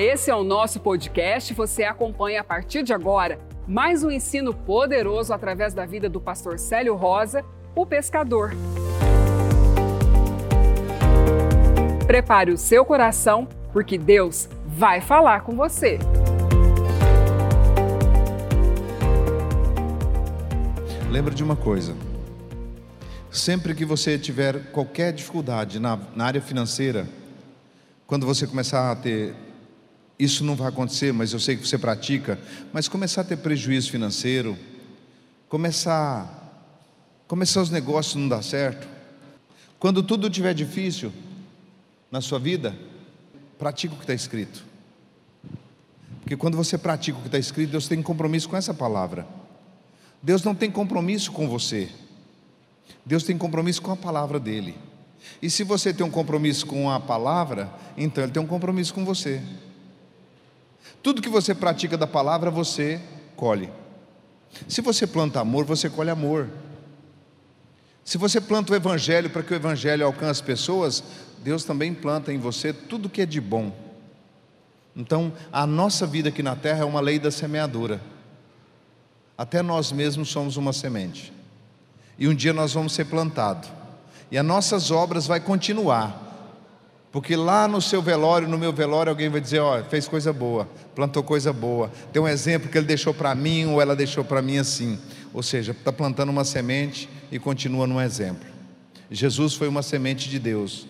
esse é o nosso podcast. Você acompanha a partir de agora mais um ensino poderoso através da vida do pastor Célio Rosa, o pescador. Prepare o seu coração, porque Deus vai falar com você. Lembra de uma coisa: sempre que você tiver qualquer dificuldade na área financeira, quando você começar a ter, isso não vai acontecer, mas eu sei que você pratica, mas começar a ter prejuízo financeiro, começar os negócios não dar certo, quando tudo estiver difícil na sua vida, pratica o que está escrito. Porque quando você pratica o que está escrito, Deus tem compromisso com essa palavra. Deus não tem compromisso com você, Deus tem compromisso com a palavra dele. E se você tem um compromisso com a palavra, então Ele tem um compromisso com você. Tudo que você pratica da palavra, você colhe. Se você planta amor, você colhe amor. Se você planta o Evangelho para que o Evangelho alcance pessoas, Deus também planta em você tudo que é de bom. Então, a nossa vida aqui na terra é uma lei da semeadura. Até nós mesmos somos uma semente. E um dia nós vamos ser plantados. E as nossas obras vai continuar. Porque lá no seu velório, no meu velório, alguém vai dizer: ó, fez coisa boa, plantou coisa boa. Tem um exemplo que ele deixou para mim, ou ela deixou para mim assim. Ou seja, está plantando uma semente e continua no exemplo. Jesus foi uma semente de Deus.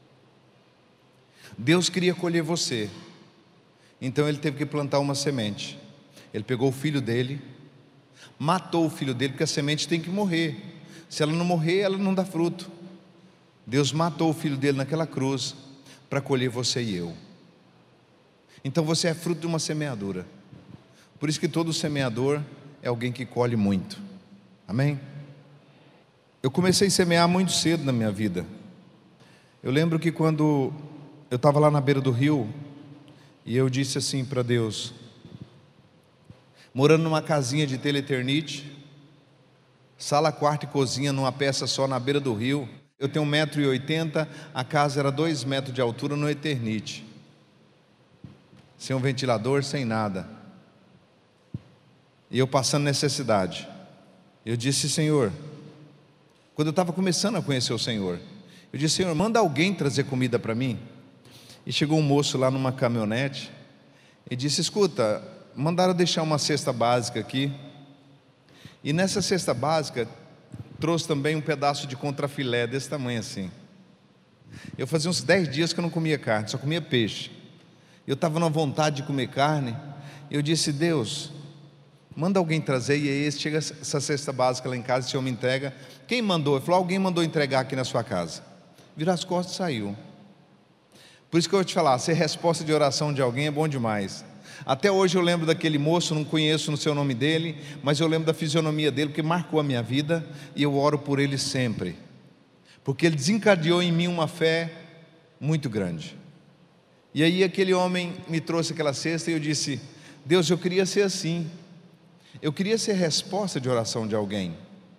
Deus queria colher você. Então Ele teve que plantar uma semente. Ele pegou o filho dele, matou o filho dele, porque a semente tem que morrer. Se ela não morrer, ela não dá fruto. Deus matou o filho dele naquela cruz para colher você e eu. Então você é fruto de uma semeadura. Por isso que todo semeador é alguém que colhe muito. Amém? Eu comecei a semear muito cedo na minha vida. Eu lembro que quando eu estava lá na beira do rio, e eu disse assim para Deus, morando numa casinha de Teleternite, sala, quarto e cozinha numa peça só na beira do rio. Eu tenho 1,80 m, a casa era 2 metros de altura no Eternite, sem um ventilador, sem nada. E eu passando necessidade. Eu disse: Senhor, quando eu estava começando a conhecer o Senhor, eu disse: Senhor, manda alguém trazer comida para mim. E chegou um moço lá numa caminhonete e disse: escuta, mandaram deixar uma cesta básica aqui. E nessa cesta básica trouxe também um pedaço de contrafilé desse tamanho assim. Eu fazia uns 10 dias que eu não comia carne, só comia peixe. Eu estava na vontade de comer carne. Eu disse: Deus, manda alguém trazer. E aí chega essa cesta básica lá em casa, o Senhor me entrega. Quem mandou? Ele falou: alguém mandou entregar aqui na sua casa. Virou as costas e saiu. Por isso que eu vou te falar, ser resposta de oração de alguém é bom demais. Até hoje eu lembro daquele moço, não conheço no seu nome dele, mas eu lembro da fisionomia dele, porque marcou a minha vida, e eu oro por ele sempre, porque ele desencadeou em mim uma fé muito grande. E aí aquele homem me trouxe aquela cesta e eu disse: Deus, eu queria ser assim, eu queria ser resposta de oração de alguém.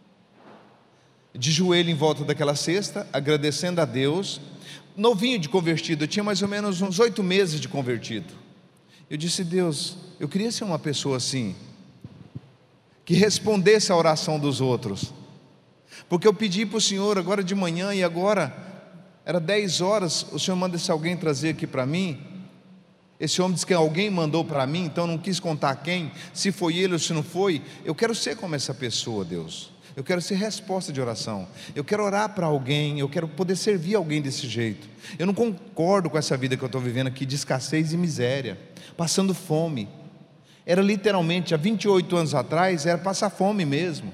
De joelho em volta daquela cesta, agradecendo a Deus, novinho de convertido, eu tinha mais ou menos uns 8 meses de convertido. Eu disse: Deus, eu queria ser uma pessoa assim, que respondesse à oração dos outros, porque eu pedi para o Senhor agora de manhã, e agora era 10 horas, o Senhor manda esse alguém trazer aqui para mim. Esse homem disse que alguém mandou para mim, então não quis contar quem, se foi ele ou se não foi. Eu quero ser como essa pessoa, Deus. Eu quero ser resposta de oração. Eu quero orar para alguém, eu quero poder servir alguém desse jeito. Eu não concordo com essa vida que eu estou vivendo aqui, de escassez e miséria, passando fome. Era literalmente, há 28 anos atrás, era passar fome mesmo.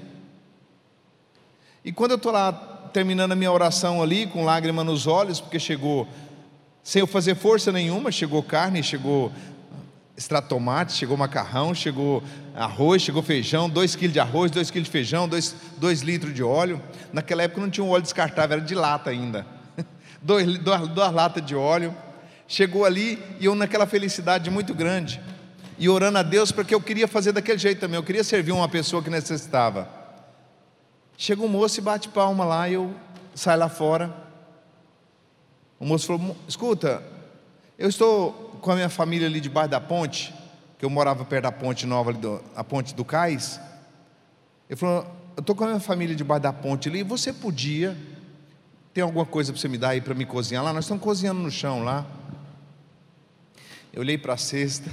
E quando eu estou lá terminando a minha oração ali, com lágrima nos olhos, porque chegou, sem eu fazer força nenhuma, chegou carne, chegou extrato de tomate, chegou macarrão, chegou arroz, chegou feijão, 2 quilos de arroz, 2 quilos de feijão, 2 litros de óleo. Naquela época não tinha um óleo descartável, era de lata ainda. 2 latas de óleo. Chegou ali e eu naquela felicidade muito grande, e orando a Deus, porque eu queria fazer daquele jeito também, eu queria servir uma pessoa que necessitava. Chega um moço e bate palma lá, e eu saio lá fora. O moço falou: escuta, eu estou com a minha família ali debaixo da ponte, que eu morava perto da ponte nova, ali a ponte do Cais. Ele falou: eu estou com a minha família debaixo da ponte ali, você podia, tem alguma coisa para você me dar aí para me cozinhar lá? Nós estamos cozinhando no chão lá. Eu olhei para a cesta,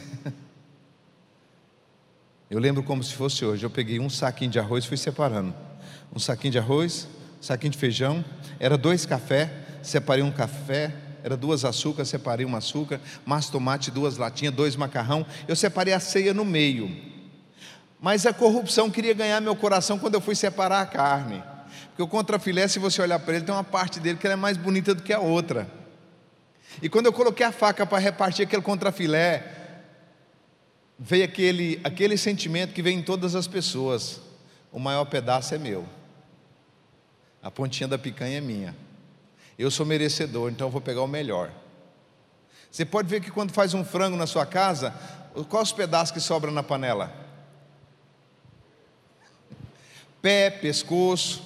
eu lembro como se fosse hoje. Eu peguei um saquinho de arroz e fui separando. Um saquinho de arroz, um saquinho de feijão, era 2 cafés, separei um café, era 2 açúcar, separei um açúcar, mais tomate, 2 latinhas, 2 macarrão. Eu separei a ceia no meio. Mas a corrupção queria ganhar meu coração quando eu fui separar a carne. Porque o contrafilé, se você olhar para ele, tem uma parte dele que ela é mais bonita do que a outra. E quando eu coloquei a faca para repartir aquele contrafilé, veio aquele sentimento que vem em todas as pessoas: o maior pedaço é meu, a pontinha da picanha é minha, eu sou merecedor, então eu vou pegar o melhor. Você pode ver que quando faz um frango na sua casa, quais os pedaços que sobram na panela? Pé, pescoço,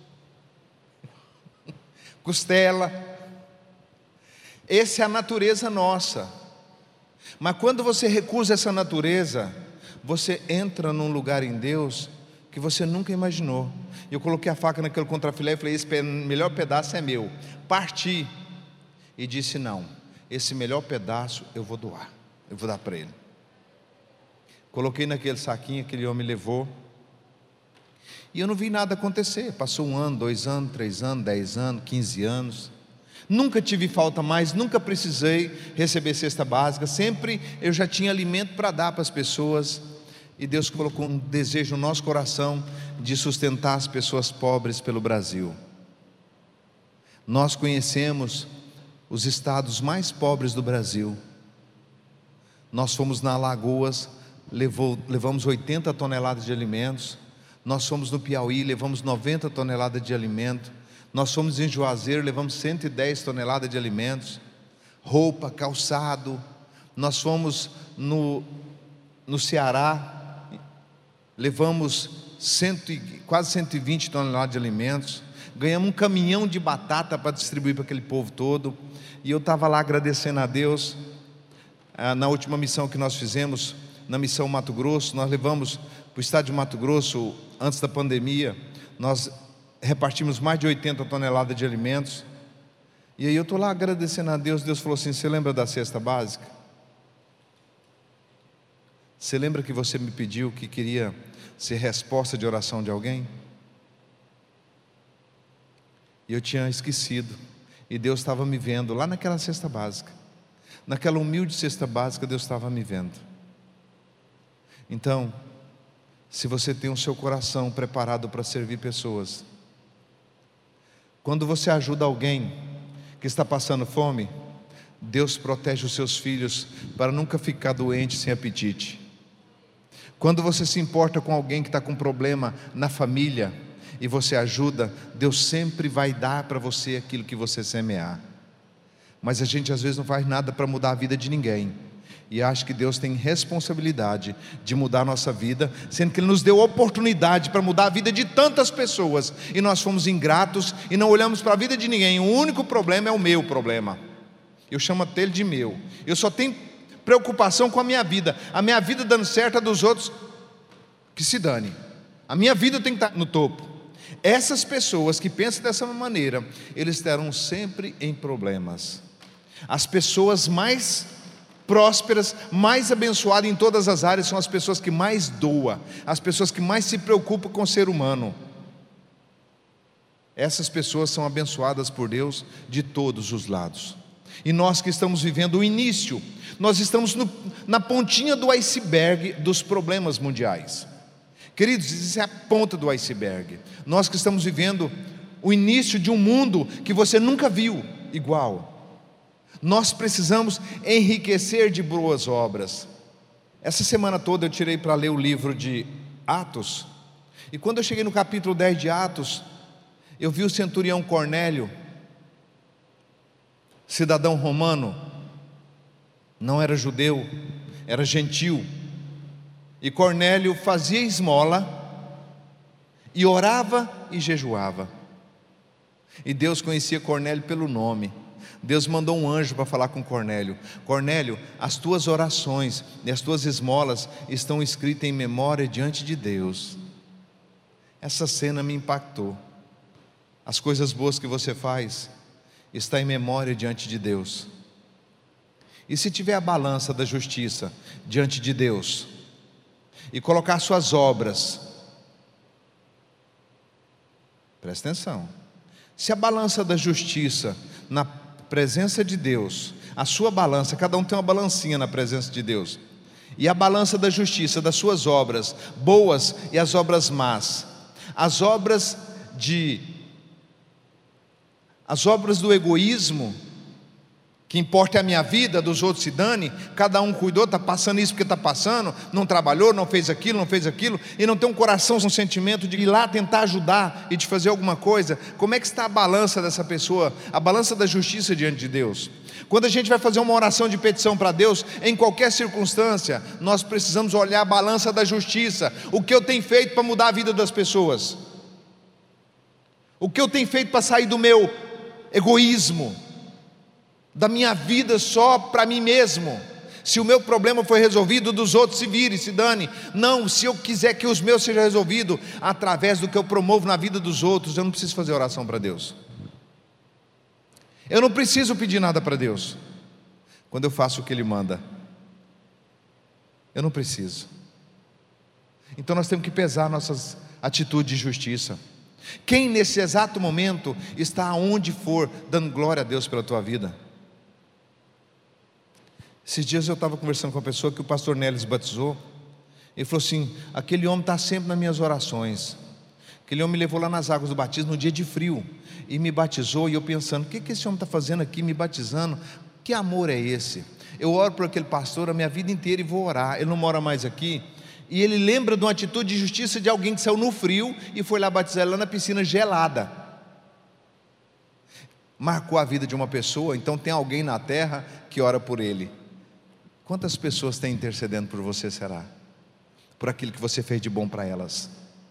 costela. Essa é a natureza nossa. Mas quando você recusa essa natureza, você entra num lugar em Deus que você nunca imaginou. Eu coloquei a faca naquele contrafilé e falei: esse melhor pedaço é meu. Parti e disse: não, esse melhor pedaço eu vou doar, eu vou dar para ele. Coloquei naquele saquinho, aquele homem levou. E eu não vi nada acontecer. Passou 1 ano, 2 anos, 3 anos, 10 anos, 15 anos. Nunca tive falta mais, nunca precisei receber cesta básica. Sempre eu já tinha alimento para dar para as pessoas. E Deus colocou um desejo no nosso coração de sustentar as pessoas pobres pelo Brasil. Nós conhecemos os estados mais pobres do Brasil. Nós fomos na Alagoas, levamos 80 toneladas de alimentos. Nós fomos no Piauí, levamos 90 toneladas de alimento. Nós fomos em Juazeiro, levamos 110 toneladas de alimentos, roupa, calçado. Nós fomos no Ceará, levamos quase 120 toneladas de alimentos. Ganhamos um caminhão de batata para distribuir para aquele povo todo. E eu estava lá agradecendo a Deus. Na última missão que nós fizemos, na missão Mato Grosso, nós levamos para o estado de Mato Grosso, antes da pandemia, nós repartimos mais de 80 toneladas de alimentos. E aí eu estou lá agradecendo a Deus. Deus falou assim: você lembra da cesta básica? Você lembra que você me pediu que queria ser resposta de oração de alguém? E eu tinha esquecido. E Deus estava me vendo lá naquela cesta básica. Naquela humilde cesta básica, Deus estava me vendo. Então, se você tem o seu coração preparado para servir pessoas, quando você ajuda alguém que está passando fome, Deus protege os seus filhos para nunca ficar doente sem apetite. Quando você se importa com alguém que está com problema na família e você ajuda, Deus sempre vai dar para você aquilo que você semear. Mas a gente às vezes não faz nada para mudar a vida de ninguém, e acho que Deus tem responsabilidade de mudar a nossa vida, sendo que Ele nos deu oportunidade para mudar a vida de tantas pessoas, e nós fomos ingratos e não olhamos para a vida de ninguém. O único problema é o meu problema. Eu chamo até ele de meu. Eu só tenho preocupação com a minha vida dando certo, a dos outros que se dane. A minha vida tem que estar no topo. Essas pessoas que pensam dessa maneira, eles estarão sempre em problemas. As pessoas mais prósperas, mais abençoadas em todas as áreas, são as pessoas que mais doam, as pessoas que mais se preocupam com o ser humano. Essas pessoas são abençoadas por Deus de todos os lados. E nós que estamos vivendo o início, nós estamos na pontinha do iceberg dos problemas mundiais. Queridos, isso é a ponta do iceberg. Nós que estamos vivendo o início de um mundo que você nunca viu igual. Nós precisamos enriquecer de boas obras. Essa semana toda eu tirei para ler o livro de Atos. E quando eu cheguei no capítulo 10 de Atos, eu vi o centurião Cornélio, cidadão romano, não era judeu, era gentil. E Cornélio fazia esmola, e orava e jejuava. E Deus conhecia Cornélio pelo nome. Deus mandou um anjo para falar com Cornélio: Cornélio, as tuas orações e as tuas esmolas estão escritas em memória diante de Deus. Essa cena me impactou. As coisas boas que você faz está em memória diante de Deus. E se tiver a balança da justiça diante de Deus e colocar suas obras, presta atenção, se a balança da justiça na presença de Deus, a sua balança, cada um tem uma balancinha na presença de Deus, e a balança da justiça das suas obras boas e as obras más, as obras do egoísmo, que importa é a minha vida, dos outros se dane, cada um cuidou, está passando isso porque está passando, não trabalhou, não fez aquilo, e não tem um coração, um sentimento de ir lá tentar ajudar e de fazer alguma coisa. Como é que está a balança dessa pessoa, a balança da justiça diante de Deus? Quando a gente vai fazer uma oração de petição para Deus, em qualquer circunstância, nós precisamos olhar a balança da justiça. O que eu tenho feito para mudar a vida das pessoas? O que eu tenho feito para sair do meu egoísmo, da minha vida só para mim mesmo? Se o meu problema foi resolvido, dos outros se vire, se dane. Não, se eu quiser que os meus sejam resolvidos através do que eu promovo na vida dos outros, eu não preciso fazer oração para Deus. Eu não preciso pedir nada para Deus quando eu faço o que Ele manda. Eu não preciso. Então nós temos que pesar nossas atitudes de justiça. Quem nesse exato momento está aonde for dando glória a Deus pela tua vida? Esses dias eu estava conversando com uma pessoa que o pastor Nélis batizou. Ele falou assim: aquele homem está sempre nas minhas orações. Aquele homem me levou lá nas águas do batismo num dia de frio e me batizou, e eu pensando: o que esse homem está fazendo aqui me batizando? Que amor é esse? Eu oro por aquele pastor a minha vida inteira e vou orar. Ele não mora mais aqui, e ele lembra de uma atitude de justiça de alguém que saiu no frio e foi lá batizar ele lá na piscina gelada. Marcou a vida de uma pessoa. Então tem alguém na terra que ora por ele. Quantas pessoas têm intercedendo por você, será? Por aquilo que você fez de bom para elas.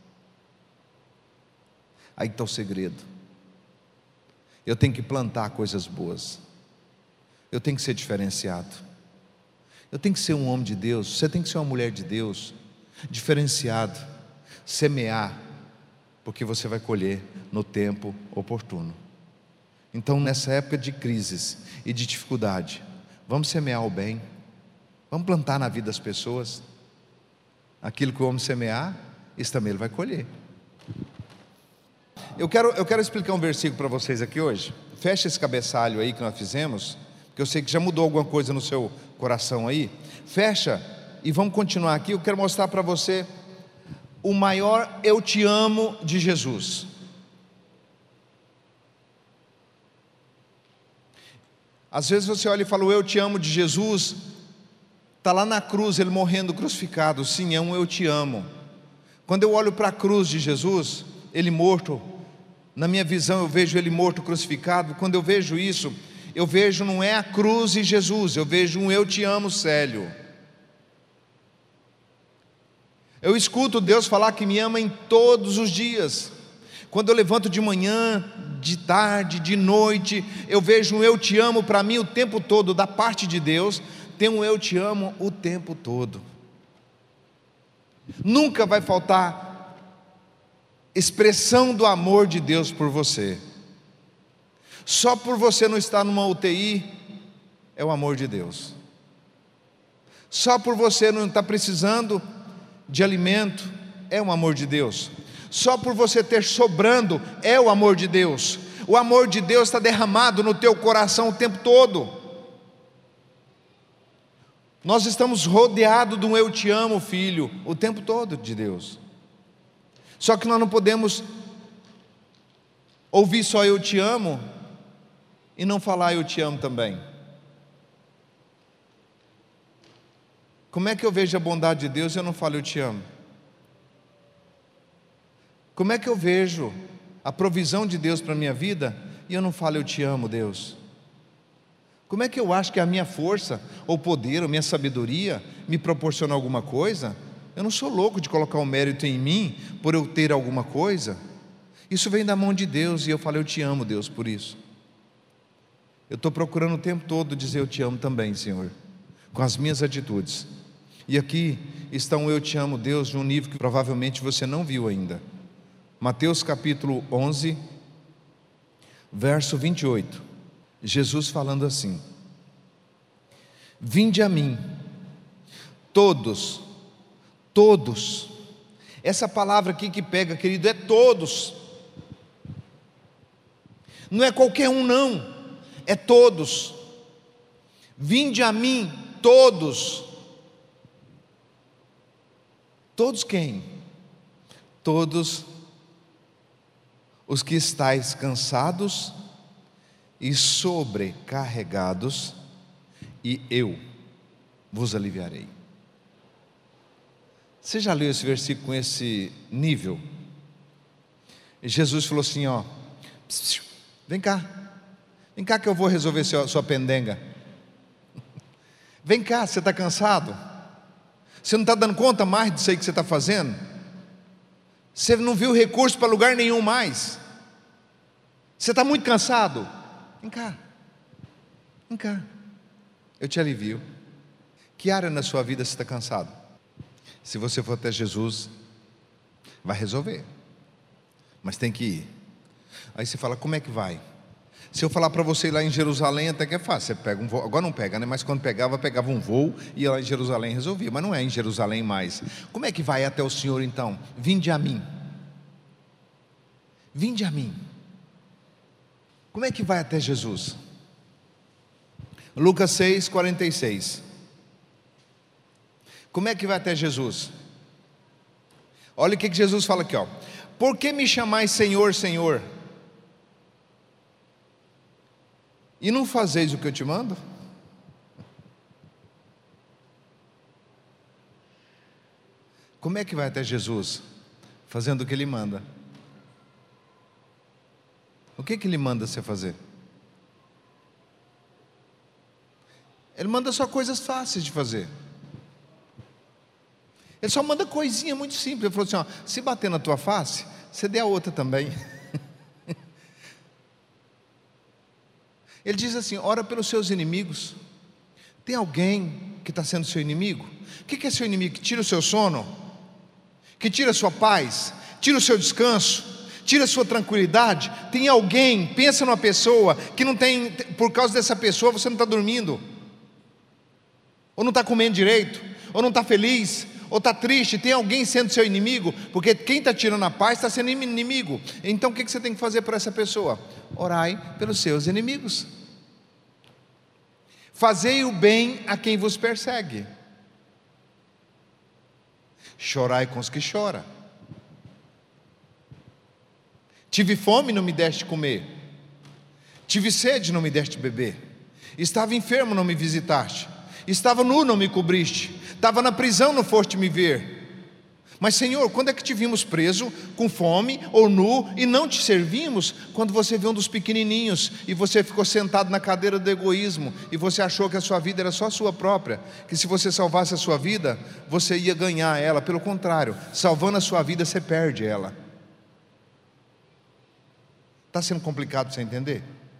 Aí está o segredo. Eu tenho que plantar coisas boas. Eu tenho que ser diferenciado. Eu tenho que ser um homem de Deus. Você tem que ser uma mulher de Deus, diferenciado. Semear, porque você vai colher no tempo oportuno. Então, nessa época de crises e de dificuldade, vamos semear o bem. Vamos plantar na vida das pessoas. Aquilo que o homem semear, isso também ele vai colher. Eu quero explicar um versículo para vocês aqui hoje. Fecha esse cabeçalho aí que nós fizemos, porque eu sei que já mudou alguma coisa no seu coração aí. Fecha e vamos continuar aqui. Eu quero mostrar para você o maior eu te amo de Jesus. Às vezes você olha e fala: o eu te amo de Jesus está lá na cruz, ele morrendo crucificado. Sim, é um eu te amo. Quando eu olho para a cruz de Jesus, ele morto, na minha visão eu vejo ele morto crucificado. Quando eu vejo isso, eu vejo não é a cruz e Jesus, eu vejo um eu te amo Célio. Eu escuto Deus falar que me ama em todos os dias. Quando eu levanto de manhã, de tarde, de noite, eu vejo um eu te amo para mim o tempo todo da parte de Deus. Tem um eu te amo o tempo todo. Nunca vai faltar expressão do amor de Deus por você. Só por você não estar numa UTI é o amor de Deus. Só por você não estar precisando de alimento é o amor de Deus. Só por você ter sobrando é o amor de Deus. O amor de Deus está derramado no teu coração o tempo todo. Nós estamos rodeados de um eu te amo, filho, o tempo todo de Deus. Só que nós não podemos ouvir só eu te amo e não falar eu te amo também. Como é que eu vejo a bondade de Deus e eu não falo eu te amo? Como é que eu vejo a provisão de Deus para a minha vida e eu não falo eu te amo, Deus? Como é que eu acho que a minha força, ou poder, ou minha sabedoria me proporciona alguma coisa? Eu não sou louco de colocar um mérito em mim por eu ter alguma coisa. Isso vem da mão de Deus e eu falo eu te amo, Deus, por isso. Eu estou procurando o tempo todo dizer eu te amo também, Senhor, com as minhas atitudes. E aqui está um eu te amo, Deus, de um nível que provavelmente você não viu ainda. Mateus capítulo 11, verso 28. Jesus falando assim: vinde a mim, todos, todos. Essa palavra aqui que pega, querido, é todos. Não é qualquer um não, é todos. Vinde a mim, todos. Todos quem? Todos os que estáis cansados e sobrecarregados, e eu vos aliviarei. Você já leu esse versículo com esse nível? Jesus falou assim, ó, vem cá que eu vou resolver sua pendenga. Vem cá, você está cansado? Você não está dando conta mais disso aí que você está fazendo? Você não viu recurso para lugar nenhum mais? Você está muito cansado? Vem cá, eu te alivio. Que área na sua vida você está cansado? Se você for até Jesus, vai resolver, mas tem que ir. Aí você fala, como é que vai? Se eu falar para você ir lá em Jerusalém, até que é fácil. Você pega um voo, agora não pega, né? Mas quando pegava um voo, ia lá em Jerusalém e resolvia. Mas não é em Jerusalém mais. Como é que vai até o Senhor então? Vinde a mim. Vinde a mim. Como é que vai até Jesus? Lucas 6, 46. Como é que vai até Jesus? Olha o que Jesus fala aqui, ó. Por que me chamais Senhor, Senhor, e não fazeis o que eu te mando? Como é que vai até Jesus? Fazendo o que Ele manda. O que Ele manda você fazer? Ele manda só coisas fáceis de fazer. Ele só manda coisinha muito simples. Ele falou assim, ó, se bater na tua face, você dê a outra também. Ele diz assim, ora pelos seus inimigos. Tem alguém que está sendo seu inimigo? O que é seu inimigo? Que tira o seu sono? Que tira a sua paz? Tira o seu descanso? Tira a sua tranquilidade? Tem alguém, pensa numa pessoa que não tem, por causa dessa pessoa você não está dormindo, ou não está comendo direito, ou não está feliz, ou está triste. Tem alguém sendo seu inimigo? Porque quem está tirando a paz está sendo inimigo. Então o que você tem que fazer por essa pessoa? Orai pelos seus inimigos. Fazei o bem a quem vos persegue. Chorai com os que choram. Tive fome, não me deste comer. Tive sede, não me deste beber. Estava enfermo, não me visitaste. Estava nu, não me cobriste. Estava na prisão, não foste me ver. Mas Senhor, quando é que te vimos preso, com fome ou nu, e não te servimos? Quando você viu um dos pequenininhos, e você ficou sentado na cadeira do egoísmo, e você achou que a sua vida era só sua própria, que se você salvasse a sua vida, você ia ganhar ela. Pelo contrário, salvando a sua vida, você perde ela. Está sendo complicado para você entender?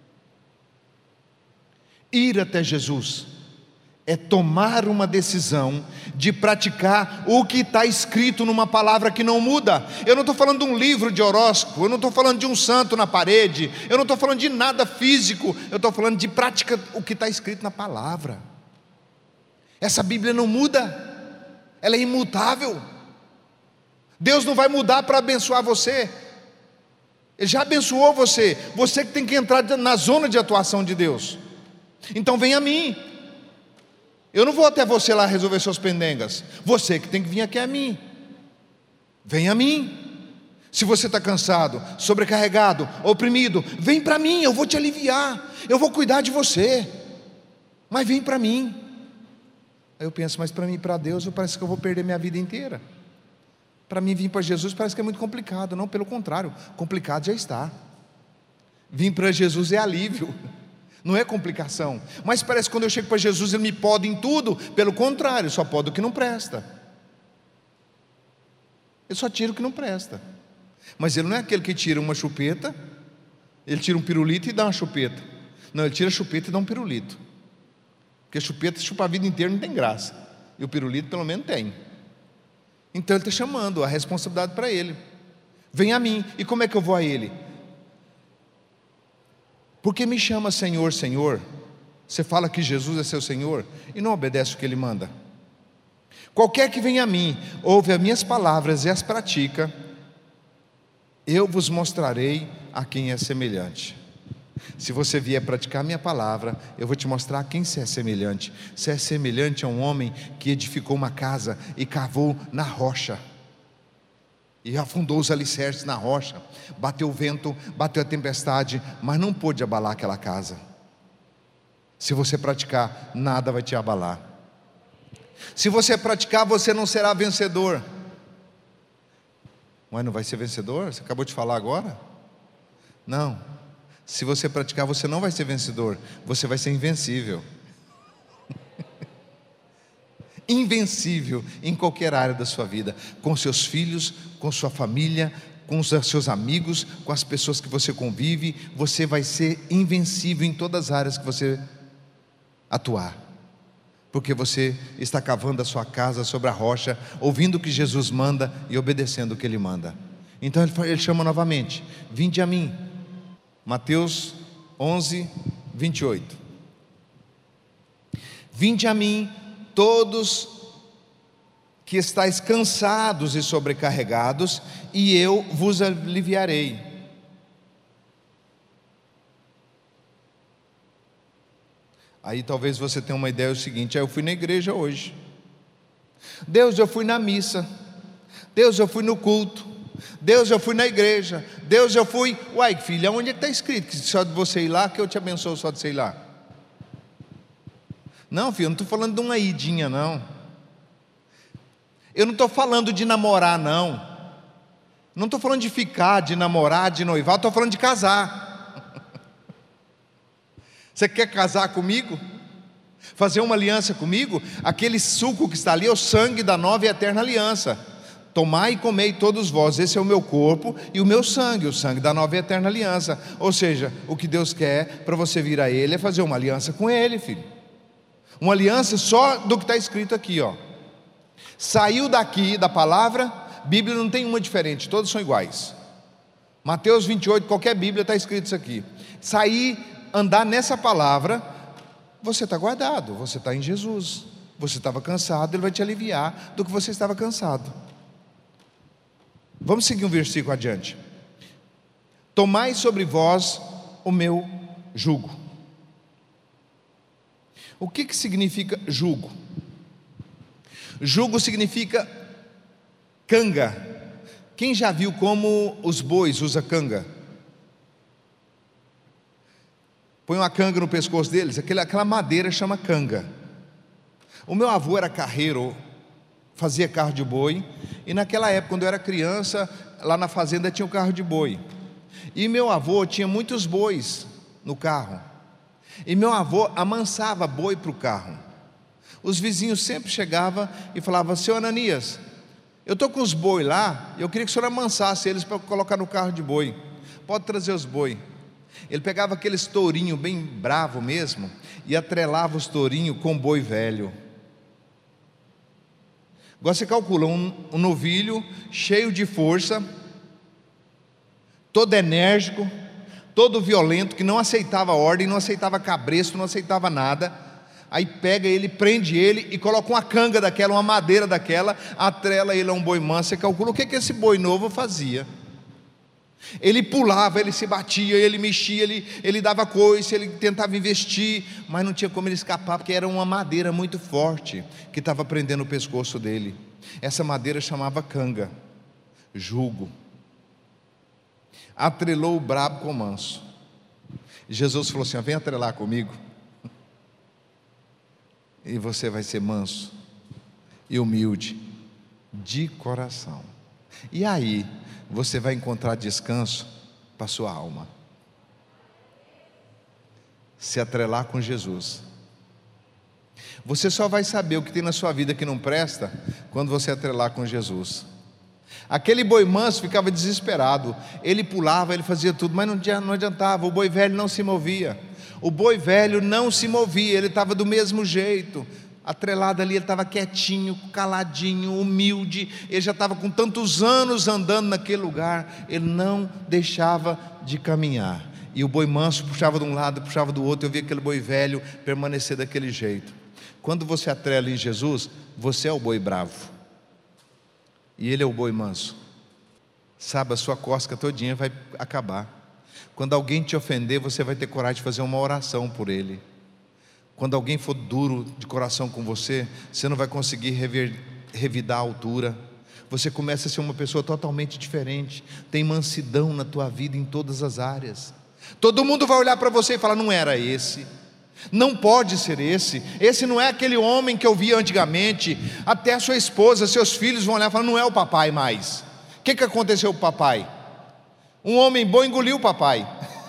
Ir até Jesus é tomar uma decisão de praticar o que está escrito numa palavra que não muda. Eu não estou falando de um livro de horóscopo, eu não estou falando de um santo na parede, eu não estou falando de nada físico, eu estou falando de prática o que está escrito na palavra. Essa Bíblia não muda, ela é imutável. Deus não vai mudar para abençoar você. Ele já abençoou você, você que tem que entrar na zona de atuação de Deus. Então vem a mim. Eu não vou até você lá resolver suas pendengas. Você que tem que vir aqui a mim. Vem a mim. Se você está cansado, sobrecarregado, oprimido, vem para mim, eu vou te aliviar. Eu vou cuidar de você. Mas vem para mim. Aí eu penso, mas para mim, para Deus, parece que eu vou perder minha vida inteira. Para mim vir para Jesus parece que é muito complicado. Não, pelo contrário, complicado já está. Vir para Jesus é alívio. Não é complicação. Mas parece que quando eu chego para Jesus, Ele me poda em tudo. Pelo contrário, só poda o que não presta. Ele só tira o que não presta. Mas Ele não é aquele que tira uma chupeta, Ele tira um pirulito e dá uma chupeta. Não, ele tira a chupeta e dá um pirulito. Porque a chupeta chupa a vida inteira, não tem graça. E o pirulito pelo menos tem. Então ele está chamando a responsabilidade para ele. Vem a mim. E como é que eu vou a ele? Porque me chama Senhor, Senhor. Você fala que Jesus é seu Senhor e não obedece o que Ele manda. Qualquer que venha a mim, ouve as minhas palavras e as pratica, eu vos mostrarei a quem é semelhante. Se você vier praticar minha palavra, eu vou te mostrar a quem você é semelhante. Você é semelhante a um homem que edificou uma casa e cavou na rocha, e afundou os alicerces na rocha. Bateu o vento, bateu a tempestade, mas não pôde abalar aquela casa. Se você praticar, nada vai te abalar. Se você praticar, você não será vencedor. Mas não vai ser vencedor? Você acabou de falar agora? Não. Se você praticar, você não vai ser vencedor. Você vai ser invencível. Invencível em qualquer área da sua vida. Com seus filhos, com sua família, com os seus amigos, com as pessoas que você convive. Você vai ser invencível em todas as áreas que você atuar, porque você está cavando a sua casa sobre a rocha, ouvindo o que Jesus manda e obedecendo o que Ele manda. Então ele chama novamente: vinde a mim. Mateus 11, 28. Vinde a mim todos que estáis cansados e sobrecarregados, e eu vos aliviarei. Aí talvez você tenha uma ideia, é o seguinte: eu fui na igreja hoje, Deus, eu fui na missa, Deus, eu fui no culto, Deus, eu fui na igreja, Deus, eu fui. Uai, filha, onde é que está escrito que só de você ir lá, que eu te abençoo só de você ir lá? Não, filho, eu não estou falando de uma idinha, não. Eu não estou falando de namorar, não. Não estou falando de ficar, de namorar, de noivar, estou falando de casar. Você quer casar comigo? Fazer uma aliança comigo? Aquele suco que está ali é o sangue da nova e eterna aliança. Tomai e comei todos vós, esse é o meu corpo e o meu sangue, o sangue da nova e eterna aliança. Ou seja, o que Deus quer para você vir a Ele é fazer uma aliança com Ele, filho. Uma aliança só do que está escrito aqui, ó. Saiu daqui da palavra, Bíblia não tem uma diferente, todas são iguais. Mateus 28, qualquer Bíblia está escrito isso aqui. Andar nessa palavra, você está guardado, você está em Jesus. Você estava cansado, Ele vai te aliviar do que você estava cansado. Vamos seguir um versículo adiante. Tomai sobre vós o meu jugo. O que significa jugo? Jugo significa canga. Quem já viu como os bois usam canga? Põe uma canga no pescoço deles, aquela madeira chama canga. O meu avô era carreiro, fazia carro de boi, e naquela época, quando eu era criança, lá na fazenda tinha um carro de boi. E meu avô tinha muitos bois no carro. E meu avô amansava boi para o carro. Os vizinhos sempre chegavam e falavam: seu Ananias, eu estou com os boi lá, eu queria que o senhor amansasse eles para colocar no carro de boi. Pode trazer os boi. Ele pegava aqueles tourinhos bem bravo mesmo e atrelava os tourinhos com boi velho. Agora você calcula um novilho cheio de força, todo enérgico, todo violento, que não aceitava ordem, não aceitava cabresto, não aceitava nada. Aí pega ele, prende ele e coloca uma canga daquela, uma madeira daquela, atrela ele a um boi manso. Você calcula o que esse boi novo fazia. Ele pulava, ele se batia, ele mexia, ele dava coice, ele tentava investir, mas não tinha como ele escapar, porque era uma madeira muito forte que estava prendendo o pescoço dele. Essa madeira chamava canga, jugo. Atrelou o brabo com o manso. Jesus falou assim: vem atrelar comigo, e você vai ser manso e humilde de coração. E aí você vai encontrar descanso para a sua alma. Se atrelar com Jesus. Você só vai saber o que tem na sua vida que não presta quando você atrelar com Jesus. Aquele boi manso ficava desesperado. Ele pulava, ele fazia tudo, mas não adiantava. O boi velho não se movia. O boi velho não se movia, ele estava do mesmo jeito, atrelado ali, ele estava quietinho, caladinho, humilde. Ele já estava com tantos anos andando naquele lugar, ele não deixava de caminhar. E o boi manso puxava de um lado, puxava do outro. Eu via aquele boi velho permanecer daquele jeito. Quando você atrela em Jesus, você é o boi bravo e ele é o boi manso. Sabe, a sua cosca todinha vai acabar. Quando alguém te ofender, você vai ter coragem de fazer uma oração por ele. Quando alguém for duro de coração com você, você não vai conseguir revidar a altura. Você começa a ser uma pessoa totalmente diferente. Tem mansidão na tua vida em todas as áreas. Todo mundo vai olhar para você e falar: não era esse, não pode ser esse não é aquele homem que eu via antigamente. Até a sua esposa, seus filhos vão olhar e falar: não é o papai mais. O que aconteceu com o papai? Um homem bom engoliu o papai.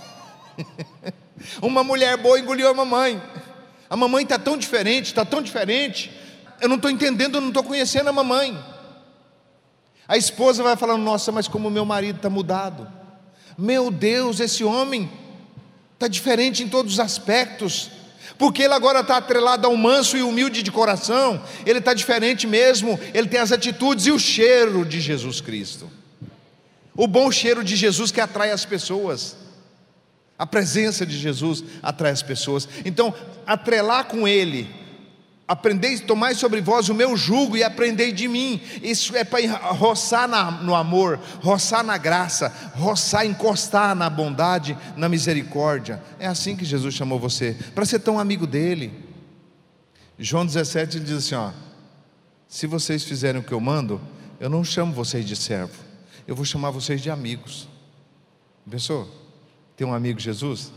Uma mulher boa engoliu a mamãe. A mamãe está tão diferente, eu não estou entendendo, eu não estou conhecendo a mamãe. A esposa vai falando: nossa, mas como o meu marido está mudado. Meu Deus, esse homem está diferente em todos os aspectos, porque ele agora está atrelado ao manso e humilde de coração. Ele está diferente mesmo, ele tem as atitudes e o cheiro de Jesus Cristo. O bom cheiro de Jesus que atrai as pessoas. A presença de Jesus atrai as pessoas. Então, atrelar com Ele, aprendei, tomai sobre vós o meu jugo e aprendei de mim. Isso é para roçar no amor, roçar na graça, roçar, encostar na bondade, na misericórdia. É assim que Jesus chamou você, para ser tão amigo dele. João 17, ele diz assim, ó: se vocês fizerem o que eu mando, eu não chamo vocês de servo, eu vou chamar vocês de amigos. Pensou? Tem um amigo Jesus?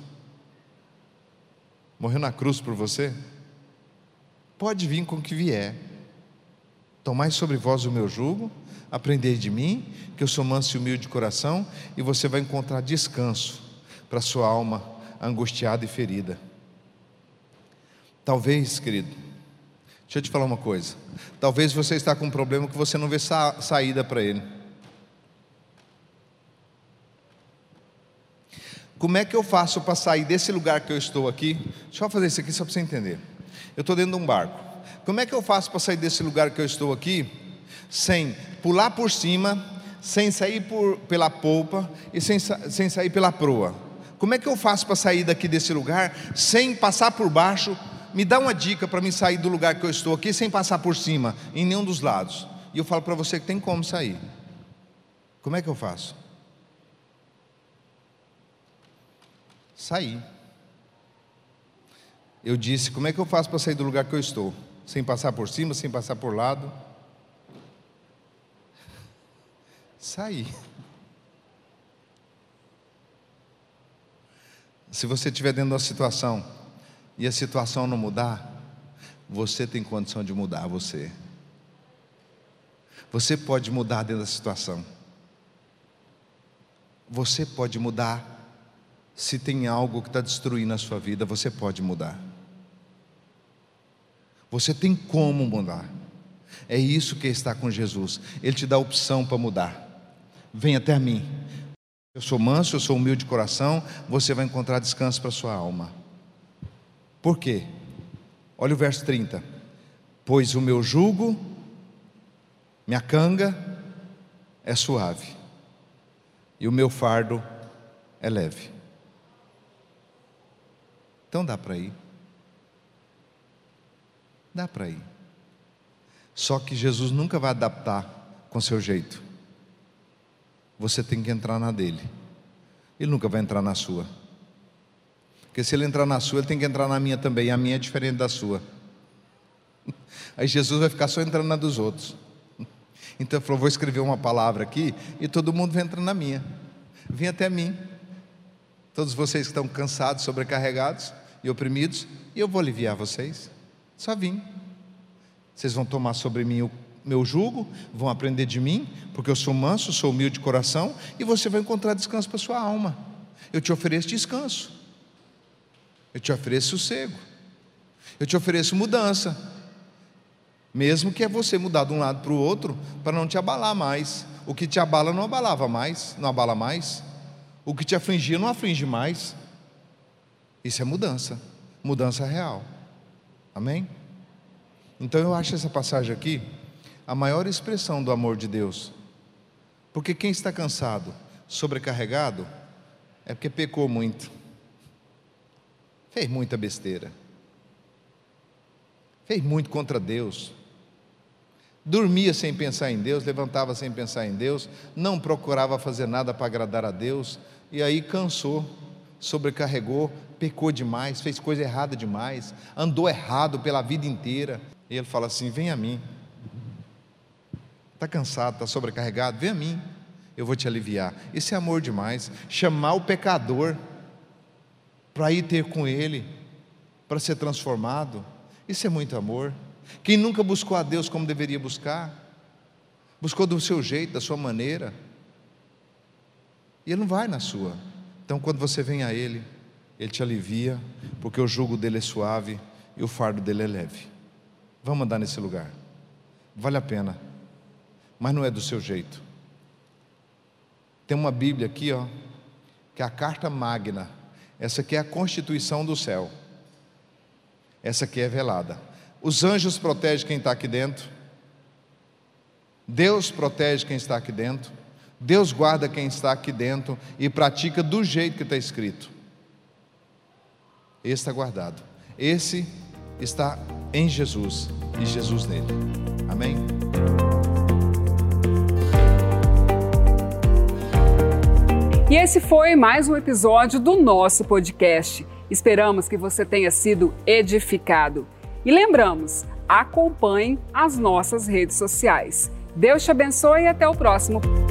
Morreu na cruz por você? Pode vir com o que vier. Tomai sobre vós o meu jugo, aprendei de mim, que eu sou manso e humilde de coração, e você vai encontrar descanso para a sua alma angustiada e ferida. Talvez, querido, deixa eu te falar uma coisa. Talvez você está com um problema que você não vê saída para ele. Como é que eu faço para sair desse lugar que eu estou aqui? Deixa eu fazer isso aqui só para você entender. Eu estou dentro de um barco. Como é que eu faço para sair desse lugar que eu estou aqui, sem pular por cima, sem sair pela polpa e sem sair pela proa? Como é que eu faço para sair daqui desse lugar, sem passar por baixo? Me dá uma dica para mim sair do lugar que eu estou aqui, sem passar por cima, em nenhum dos lados. E eu falo para você que tem como sair. Como é que eu faço? Sair. Eu disse: como é que eu faço para sair do lugar que eu estou? Sem passar por cima, sem passar por lado. Sair. Se você estiver dentro de uma situação e a situação não mudar, você tem condição de mudar você. Você pode mudar dentro da situação. Você pode mudar. Se tem algo que está destruindo a sua vida, você pode mudar. Você tem como mudar. É isso que está com Jesus. Ele te dá a opção para mudar. Vem até mim. Eu sou manso, eu sou humilde de coração. Você vai encontrar descanso para a sua alma. Por quê? Olha o verso 30. Pois o meu jugo, minha canga é suave, e o meu fardo é leve. Então dá para ir. Dá para ir. Só que Jesus nunca vai adaptar com seu jeito. Você tem que entrar na dele. Ele nunca vai entrar na sua. Porque se ele entrar na sua, ele tem que entrar na minha também. E a minha é diferente da sua. Aí Jesus vai ficar só entrando na dos outros. Então ele falou: vou escrever uma palavra aqui e todo mundo vai entrar na minha. Vem até mim. Todos vocês que estão cansados, sobrecarregados e oprimidos, e eu vou aliviar vocês. Só vim. Vocês vão tomar sobre mim o meu jugo, vão aprender de mim, porque eu sou manso, sou humilde de coração, e você vai encontrar descanso para a sua alma. Eu te ofereço descanso, eu te ofereço sossego, eu te ofereço mudança, mesmo que é você mudar de um lado para o outro, para não te abalar mais. O que te abala não abalava mais, não abala mais. O que te afligia não aflige mais. Isso é mudança, mudança real. Amém? Então eu acho essa passagem aqui a maior expressão do amor de Deus. Porque quem está cansado, sobrecarregado, é porque pecou muito, fez muita besteira, fez muito contra Deus, dormia sem pensar em Deus, levantava sem pensar em Deus, não procurava fazer nada para agradar a Deus, e aí cansou, sobrecarregou, pecou demais, fez coisa errada demais, andou errado pela vida inteira. E ele fala assim: vem a mim. Está cansado, está sobrecarregado? Vem a mim, eu vou te aliviar. Isso é amor demais. Chamar o pecador para ir ter com ele, para ser transformado, isso é muito amor. Quem nunca buscou a Deus como deveria buscar, buscou do seu jeito, da sua maneira, e Ele não vai na sua. Então quando você vem a Ele, Ele te alivia, porque o jugo dele é suave e o fardo dele é leve. Vamos andar nesse lugar, vale a pena, mas não é do seu jeito. Tem uma Bíblia aqui, ó, que é a carta magna. Essa aqui é a constituição do céu. Essa aqui é velada. Os anjos protegem quem está aqui dentro, Deus protege quem está aqui dentro, Deus guarda quem está aqui dentro e pratica do jeito que está escrito. Esse está guardado, esse está em Jesus e Jesus nele. Amém? E esse foi mais um episódio do nosso podcast. Esperamos que você tenha sido edificado. E lembramos, acompanhe as nossas redes sociais. Deus te abençoe e até o próximo.